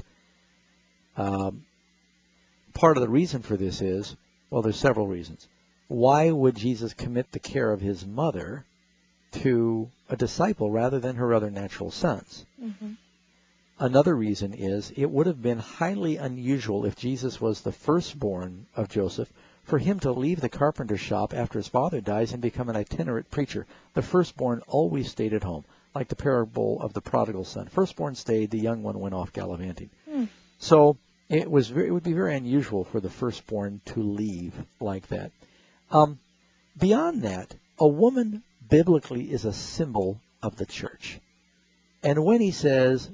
Part of the reason for this is, well, there's several reasons. Why would Jesus commit the care of his mother to a disciple rather than her other natural sons? Mm-hmm. Another reason is it would have been highly unusual if Jesus was the firstborn of Joseph for him to leave the carpenter shop after his father dies and become an itinerant preacher. The firstborn always stayed at home, like the parable of the prodigal son. Firstborn stayed, the young one went off gallivanting. So it would be very unusual for the firstborn to leave like that. Beyond that, a woman biblically is a symbol of the church. And when he says,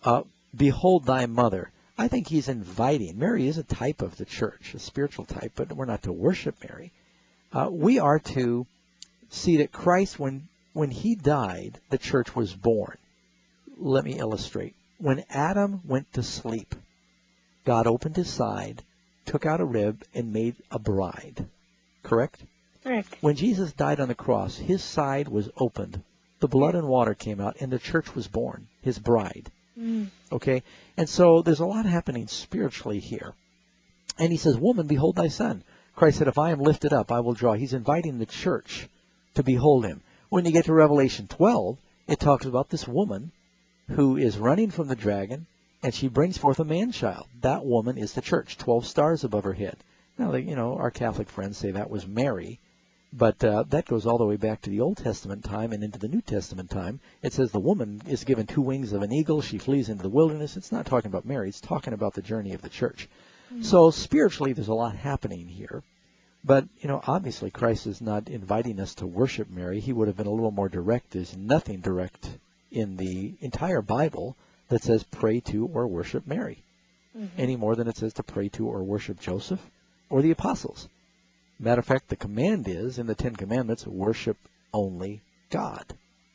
behold thy mother, I think he's inviting. Mary is a type of the church, a spiritual type, but we're not to worship Mary. We are to see that Christ, when he died, the church was born. Let me illustrate. When Adam went to sleep, God opened his side, took out a rib, and made a bride. Correct? Correct. When Jesus died on the cross, his side was opened. The blood and water came out, and the church was born, his bride. Okay? And so there's a lot happening spiritually here. And he says, woman, behold thy son. Christ said, if I am lifted up, I will draw. He's inviting the church to behold him. When you get to Revelation 12, it talks about this woman who is running from the dragon, and she brings forth a man-child. That woman is the church, 12 stars above her head. Now, our Catholic friends say that was Mary. But that goes all the way back to the Old Testament time and into the New Testament time. It says the woman is given 2 wings of an eagle. She flees into the wilderness. It's not talking about Mary. It's talking about the journey of the church. So spiritually, there's a lot happening here. But, obviously Christ is not inviting us to worship Mary. He would have been a little more direct. There's nothing direct in the entire Bible that says pray to or worship Mary, any more than it says to pray to or worship Joseph or the apostles. Matter of fact, the command is, in the 10 Commandments, worship only God.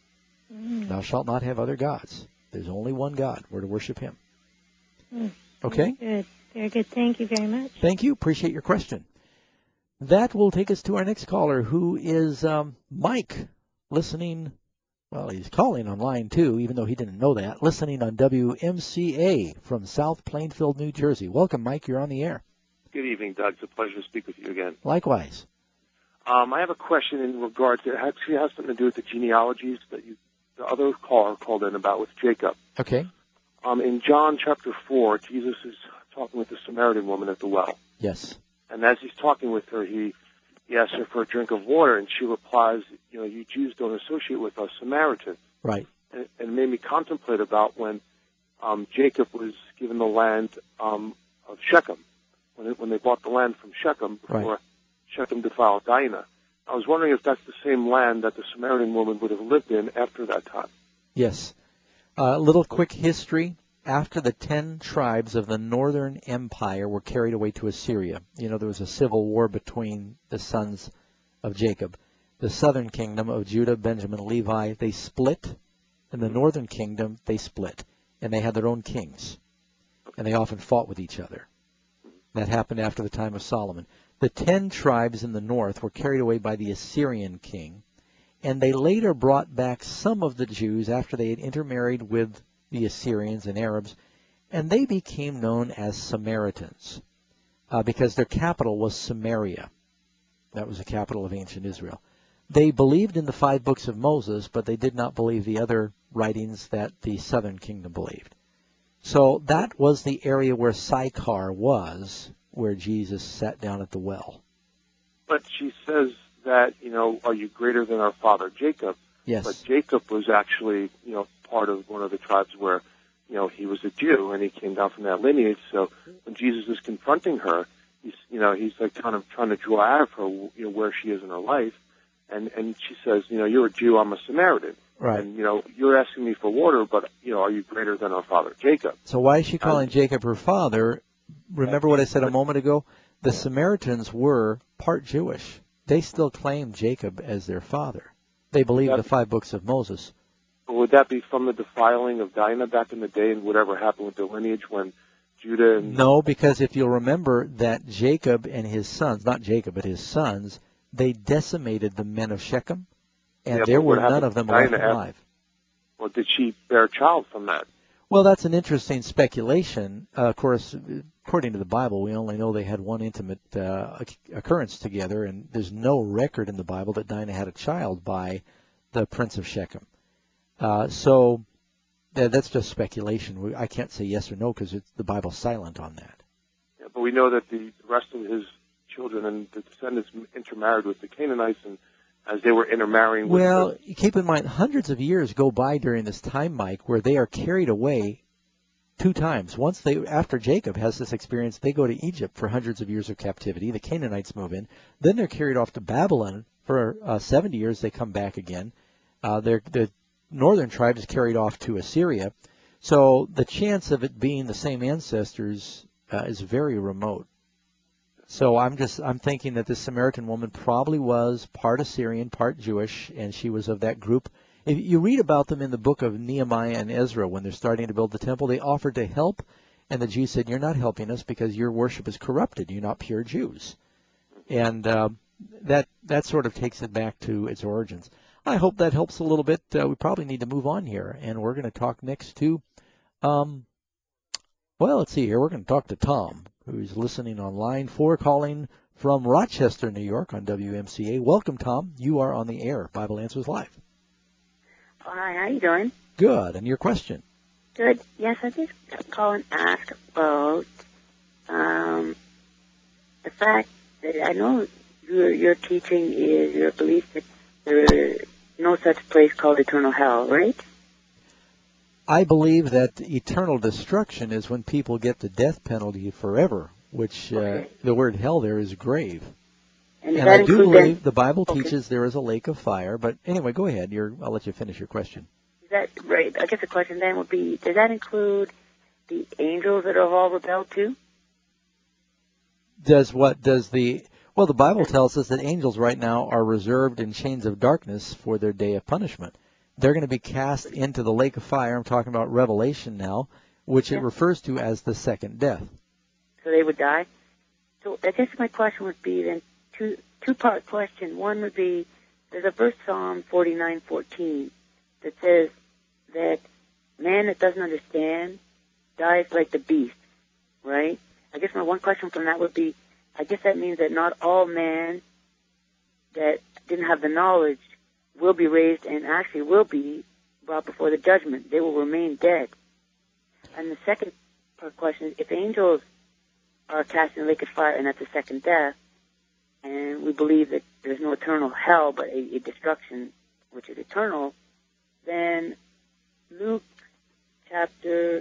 Thou shalt not have other gods. There's only one God. We're to worship him. Okay? Good. Very good. Thank you very much. Thank you. Appreciate your question. That will take us to our next caller, who is Mike, listening. Well, he's calling on line 2, even though he didn't know that. Listening on WMCA from South Plainfield, New Jersey. Welcome, Mike. You're on the air. Good evening, Doug. It's a pleasure to speak with you again. Likewise. I have a question in regards to, it actually has something to do with the genealogies that the other caller called in about with Jacob. Okay. In John chapter 4, Jesus is talking with the Samaritan woman at the well. Yes. And as he's talking with her, he asks her for a drink of water, and she replies, you Jews don't associate with us Samaritans. Right. And it made me contemplate about when Jacob was given the land of Shechem. When they bought the land from Shechem before Shechem defiled Dinah. I was wondering if that's the same land that the Samaritan woman would have lived in after that time. Yes. A little quick history. After the 10 tribes of the northern empire were carried away to Assyria, there was a civil war between the sons of Jacob. The southern kingdom of Judah, Benjamin, Levi, they split. In the northern kingdom, they split. And they had their own kings. And they often fought with each other. That happened after the time of Solomon. The 10 tribes in the north were carried away by the Assyrian king, and they later brought back some of the Jews after they had intermarried with the Assyrians and Arabs, and they became known as Samaritans because their capital was Samaria. That was the capital of ancient Israel. They believed in the 5 books of Moses, but they did not believe the other writings that the southern kingdom believed. So that was the area where Sychar was, where Jesus sat down at the well. But she says that, are you greater than our father Jacob? Yes. But Jacob was actually, part of one of the tribes where, he was a Jew, and he came down from that lineage. So when Jesus is confronting her, he's like kind of trying to draw out of her, where she is in her life. And she says, you're a Jew, I'm a Samaritan. Right. And, you're asking me for water, but, are you greater than our father Jacob? So why is she calling Jacob her father? Remember what I said a moment ago? The Samaritans were part Jewish. They still claimed Jacob as their father. They believed the 5 books of Moses. Would that be from the defiling of Dinah back in the day and whatever happened with the lineage when Judah and... No, because if you'll remember that Jacob and his sons, not Jacob, but his sons, they decimated the men of Shechem, and there were none of them left alive. Well, did she bear a child from that? Well, that's an interesting speculation. Of course, according to the Bible, we only know they had one intimate occurrence together, and there's no record in the Bible that Dinah had a child by the prince of Shechem. So that's just speculation. I can't say yes or no because the Bible's silent on that. Yeah, but we know that the rest of his children and the descendants intermarried with the Canaanites, and as they were intermarrying with... Well, keep in mind, hundreds of years go by during this time, Mike, where they are carried away 2 times. Once after Jacob has this experience, they go to Egypt for hundreds of years of captivity. The Canaanites move in. Then they're carried off to Babylon for 70 years. They come back again. The northern tribe is carried off to Assyria. So the chance of it being the same ancestors is very remote. So I'm thinking that this Samaritan woman probably was part Assyrian, part Jewish, and she was of that group. If you read about them in the book of Nehemiah and Ezra, when they're starting to build the temple, they offered to help, and the Jews said, "You're not helping us because your worship is corrupted. You're not pure Jews." And that sort of takes it back to its origins. I hope that helps a little bit. We probably need to move on here, and we're going to talk next to, well, let's see here. We're going to talk to Tom, who's listening on line 4, calling from Rochester, New York on WMCA. Welcome, Tom. You are on the air. Bible Answers Live. Hi, how you doing? Good. And your question? Good. Yes, I just call and ask about the fact that I know your teaching is your belief that there is no such place called eternal hell, right? I believe that eternal destruction is when people get the death penalty forever, which the word hell there is grave. And I do believe the Bible teaches there is a lake of fire. But anyway, go ahead. I'll let you finish your question. Is that right? I guess the question then would be, does that include the angels that have all rebelled too? Well, the Bible tells us that angels right now are reserved in chains of darkness for their day of punishment. They're going to be cast into the lake of fire. I'm talking about Revelation now, which it refers to as the second death. So they would die? So I guess my question would be then, two-part question. One would be, there's a verse, Psalm 49:14, that says that man that doesn't understand dies like the beast, right? I guess my one question from that would be, I guess that means that not all men that didn't have the knowledge will be raised and actually will be brought before the judgment. They will remain dead. And the second part question is, if angels are cast in the lake of fire and that's the second death, and we believe that there's no eternal hell but a destruction which is eternal, then Luke chapter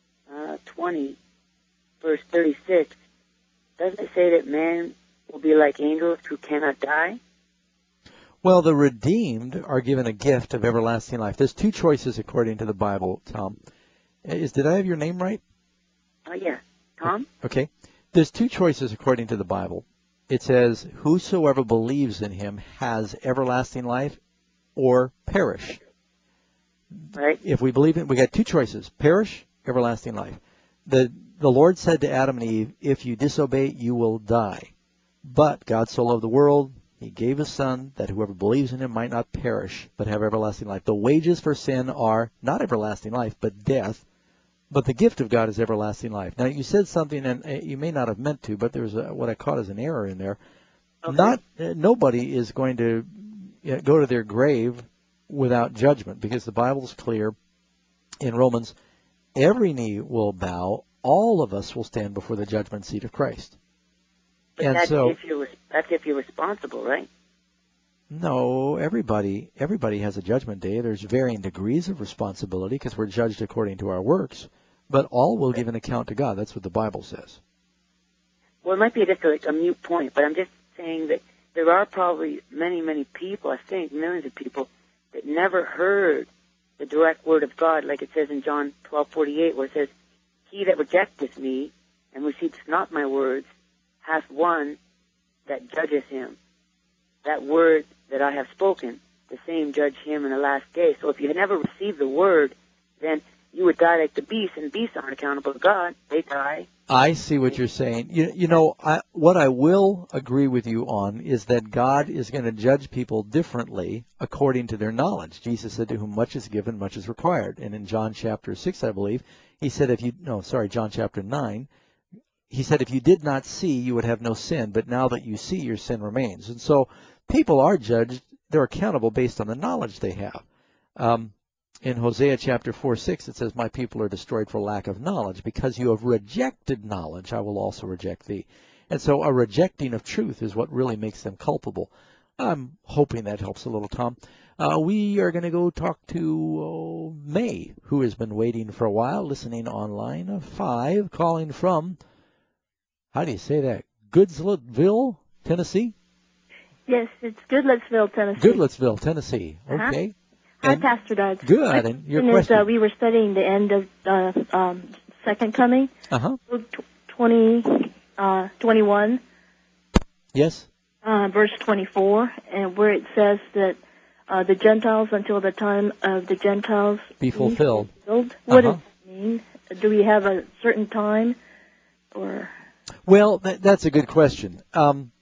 20, verse 36, doesn't it say that man will be like angels who cannot die? Well, the redeemed are given a gift of everlasting life. There's 2 choices according to the Bible, Tom. Did I have your name right? Yeah. Tom? Okay. There's 2 choices according to the Bible. It says, whosoever believes in him has everlasting life or perish. Right. If we believe in, we got 2 choices, perish, everlasting life. The Lord said to Adam and Eve, if you disobey, you will die. But God so loved the world, he gave his son, that whoever believes in him might not perish, but have everlasting life. The wages for sin are not everlasting life, but death. But the gift of God is everlasting life. Now, you said something, and you may not have meant to, but there's what I caught as an error in there. Okay. Nobody is going to go to their grave without judgment, because the Bible's clear in Romans, every knee will bow, all of us will stand before the judgment seat of Christ. But and that's if you're responsible, right? No, everybody has a judgment day. There's varying degrees of responsibility because we're judged according to our works, but all will give an account to God. That's what the Bible says. Well, it might be just a mute point, but I'm just saying that there are probably many, many people, I think millions of people, that never heard the direct word of God, like it says in John 12:48, where it says, he that rejecteth me and receives not my words hath one that judgeth him. That word that I have spoken, the same judge him in the last day. So if you had never received the word, then you would die like the beasts, and beasts aren't accountable to God. They die. I see what you're saying. You know, what I will agree with you on is that God is going to judge people differently according to their knowledge. Jesus said, to whom much is given, much is required. And in John chapter 6, I believe, he said, John chapter 9, he said, if you did not see, you would have no sin, but now that you see, your sin remains. And so people are judged, they're accountable based on the knowledge they have. In Hosea chapter 4:6, it says, my people are destroyed for lack of knowledge. Because you have rejected knowledge, I will also reject thee. And so a rejecting of truth is what really makes them culpable. I'm hoping that helps a little, Tom. We are going to go talk to May, who has been waiting for a while, listening on line 5, calling from, how do you say that, Goodlettsville, Tennessee? Yes, it's Goodlettsville, Tennessee. Goodlettsville, Tennessee. Okay. Hi, Pastor Doug. Good. And your question is, we were studying the end of Second Coming. Luke 21. Yes. Verse 24, and where it says that the Gentiles, until the time of the Gentiles be fulfilled. What does it mean? Do we have a certain time, or? Well, that's a good question. I'm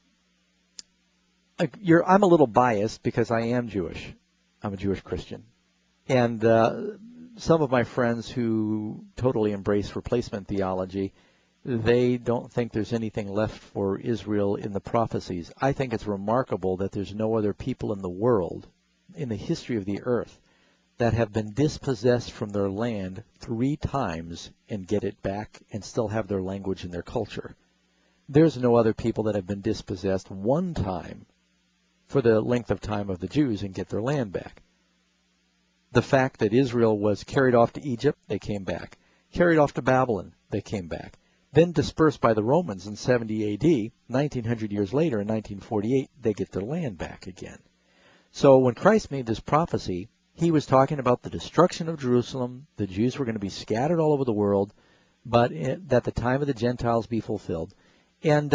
a little biased because I am Jewish. I'm a Jewish Christian. And some of my friends who totally embrace replacement theology, they don't think there's anything left for Israel in the prophecies. I think it's remarkable that there's no other people in the world, in the history of the earth, that have been dispossessed from their land 3 times and get it back and still have their language and their culture. There's no other people that have been dispossessed 1 time for the length of time of the Jews and get their land back. The fact that Israel was carried off to Egypt, they came back. Carried off to Babylon, they came back. Then dispersed by the Romans in 70 A.D., 1900 years later in 1948, they get their land back again. So when Christ made this prophecy, he was talking about the destruction of Jerusalem. The Jews were going to be scattered all over the world, but that the time of the Gentiles be fulfilled. And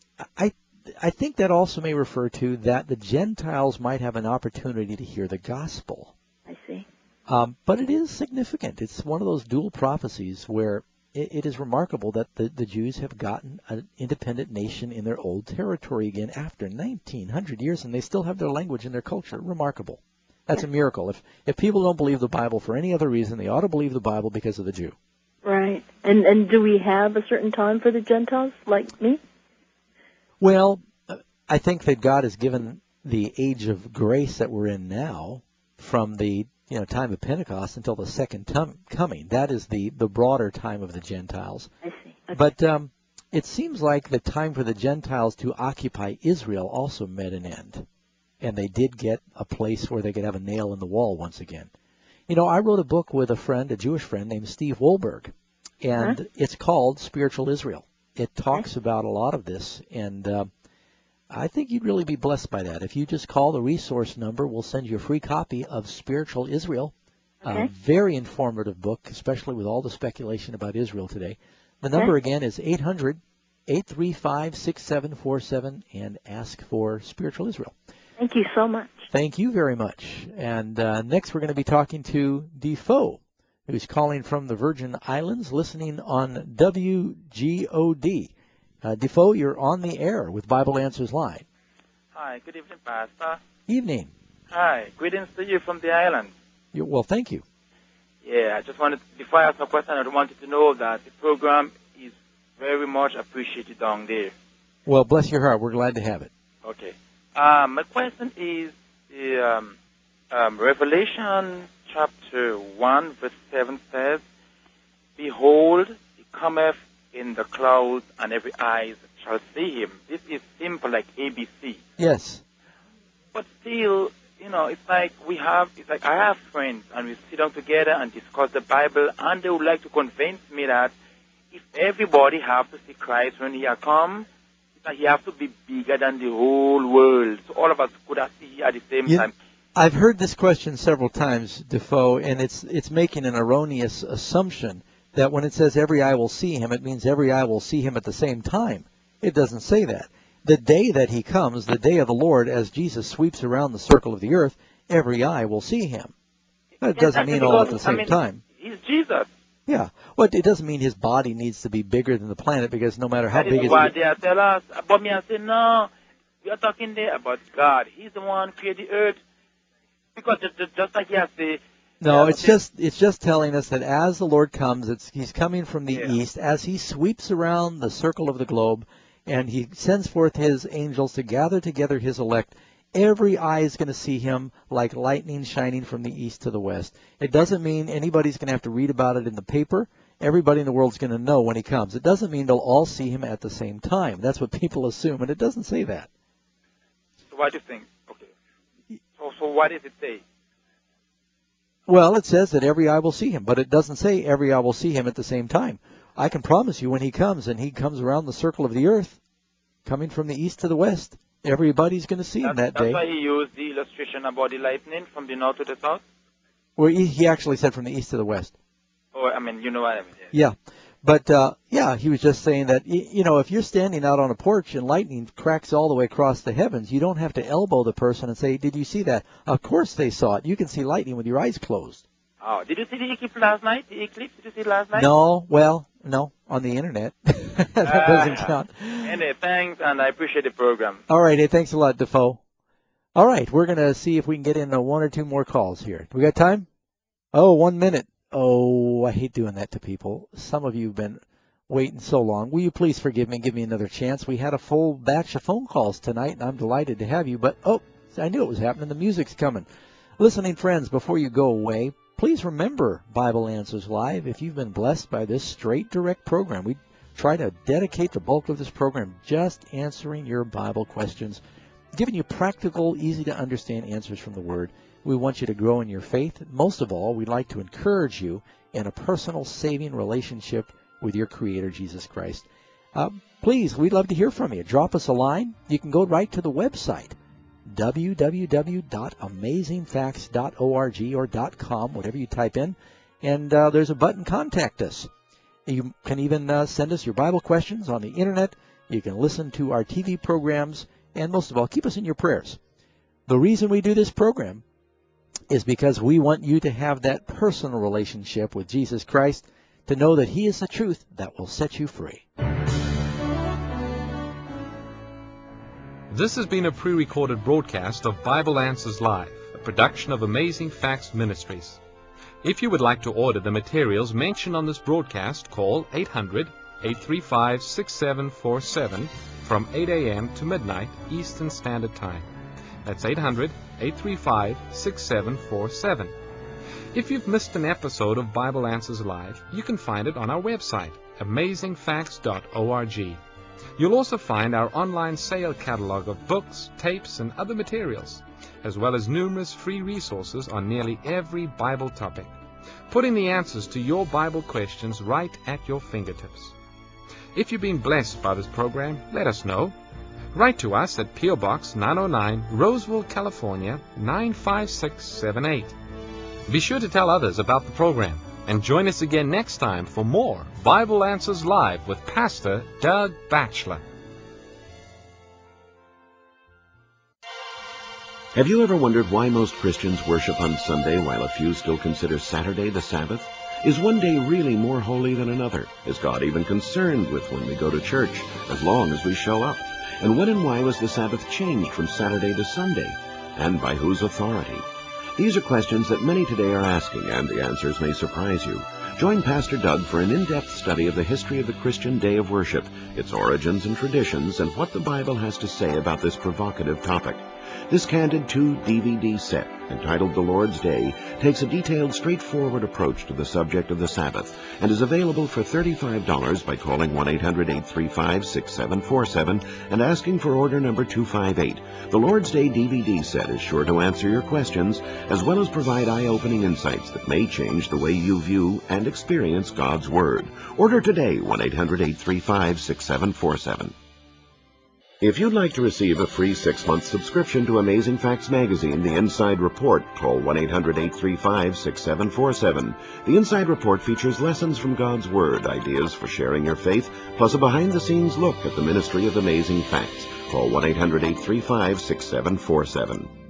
I think that also may refer to that the Gentiles might have an opportunity to hear the gospel. I see. But it is significant. It's one of those dual prophecies where it is remarkable that the Jews have gotten an independent nation in their old territory again after 1900 years, and they still have their language and their culture. Remarkable. That's a miracle. If people don't believe the Bible for any other reason, they ought to believe the Bible because of the Jew. Right. And do we have a certain time for the Gentiles, like me? Well, I think that God has given the age of grace that we're in now from the time of Pentecost until the second coming. That is the broader time of the Gentiles. I see. Okay. But it seems like the time for the Gentiles to occupy Israel also met an end. And they did get a place where they could have a nail in the wall once again. I wrote a book with a friend, a Jewish friend named Steve Wohlberg, and it's called Spiritual Israel. It talks about a lot of this, and I think you'd really be blessed by that. If you just call the resource number, we'll send you a free copy of Spiritual Israel. A very informative book, especially with all the speculation about Israel today. The number again is 800-835-6747, and ask for Spiritual Israel. Thank you so much. Thank you very much. And next we're going to be talking to Defoe, who's calling from the Virgin Islands, listening on WGOD. Defoe, you're on the air with Bible Answers Live. Hi, good evening, Pastor. Evening. Hi, greetings to you from the island. Well, thank you. Yeah, I just wanted, before I ask my question, I wanted to know that the program is very much appreciated down there. Well, bless your heart. We're glad to have it. Okay. My question is Revelation chapter 1, verse 7 says, Behold, he cometh in the clouds, and every eye shall see him. This is simple like ABC. Yes. But still, it's like I have friends, and we sit down together and discuss the Bible, and they would like to convince me that if everybody have to see Christ when he comes, that he has to be bigger than the whole world. So all of us could see at the same time. I've heard this question several times, Defoe, and it's making an erroneous assumption that when it says every eye will see him, it means every eye will see him at the same time. It doesn't say that. The day that he comes, the day of the Lord, as Jesus sweeps around the circle of the earth, every eye will see him. That doesn't mean all at the same time. He's Jesus. Yeah. Well, it doesn't mean his body needs to be bigger than the planet, because no matter how That big is it what is. they are tell us. But me, I say, no, we are talking there about God. He's the one who created the earth. Because just like you have to, No, it's just telling us that as the Lord comes, he's coming from the east, as he sweeps around the circle of the globe, and he sends forth his angels to gather together his elect. Every eye is going to see him like lightning shining from the east to the west. It doesn't mean anybody's going to have to read about it in the paper. Everybody in the world's going to know when he comes. It doesn't mean they'll all see him at the same time. That's what people assume, and it doesn't say that. So what do you think? Okay. So what does it say? Well, it says that every eye will see him, but it doesn't say every eye will see him at the same time. I can promise you when he comes, and he comes around the circle of the earth, coming from the east to the west, everybody's going to see him that day. That's why he used the illustration about the lightning from the north to the south? Well, he actually said from the east to the west. Oh, I mean, you know what I mean. Yeah. But, he was just saying that, if you're standing out on a porch and lightning cracks all the way across the heavens, you don't have to elbow the person and say, did you see that? Of course they saw it. You can see lightning with your eyes closed. Oh, did you see the eclipse last night? Did you see it last night? No, on the Internet. That doesn't count. Anyway, thanks, and I appreciate the program. All right. Hey, thanks a lot, Defoe. All right. We're going to see if we can get in one or two more calls here. We got time? Oh, 1 minute. Oh, I hate doing that to people. Some of you have been waiting so long. Will you please forgive me and give me another chance? We had a full batch of phone calls tonight, and I'm delighted to have you. But, I knew it was happening. The music's coming. Listening friends, before you go away, please remember Bible Answers Live. If you've been blessed by this straight, direct program, we try to dedicate the bulk of this program just answering your Bible questions, giving you practical, easy-to-understand answers from the Word. We want you to grow in your faith. Most of all, we'd like to encourage you in a personal, saving relationship with your Creator, Jesus Christ. Please, we'd love to hear from you. Drop us a line. You can go right to the website, www.amazingfacts.org or .com, whatever you type in, and there's a button, Contact Us. You can even send us your Bible questions on the Internet. You can listen to our TV programs, and most of all, keep us in your prayers. The reason we do this program is because we want you to have that personal relationship with Jesus Christ, to know that he is the truth that will set you free. This has been a pre-recorded broadcast of Bible Answers Live, a production of Amazing Facts Ministries. If you would like to order the materials mentioned on this broadcast, call 800-835-6747 from 8 a.m. to midnight Eastern Standard Time. That's 800-835-6747. If you've missed an episode of Bible Answers Live, you can find it on our website, amazingfacts.org. You'll also find our online sale catalog of books, tapes, and other materials, as well as numerous free resources on nearly every Bible topic, putting the answers to your Bible questions right at your fingertips. If you've been blessed by this program, let us know. Write to us at P.O. Box 909, Roseville, California, 95678. Be sure to tell others about the program, and join us again next time for more Bible Answers Live with Pastor Doug Batchelor. Have you ever wondered why most Christians worship on Sunday while a few still consider Saturday the Sabbath? Is one day really more holy than another? Is God even concerned with when we go to church, as long as we show up? And when and why was the Sabbath changed from Saturday to Sunday? And by whose authority? These are questions that many today are asking, and the answers may surprise you. Join Pastor Doug for an in-depth study of the history of the Christian day of worship, its origins and traditions, and what the Bible has to say about this provocative topic. This candid 2-DVD set, entitled The Lord's Day, takes a detailed, straightforward approach to the subject of the Sabbath and is available for $35 by calling 1-800-835-6747 and asking for order number 258. The Lord's Day DVD set is sure to answer your questions, as well as provide eye-opening insights that may change the way you view and experience God's Word. Order today, 1-800-835-6747. If you'd like to receive a free 6-month subscription to Amazing Facts Magazine, The Inside Report, call 1-800-835-6747. The Inside Report features lessons from God's Word, ideas for sharing your faith, plus a behind-the-scenes look at the ministry of Amazing Facts. Call 1-800-835-6747.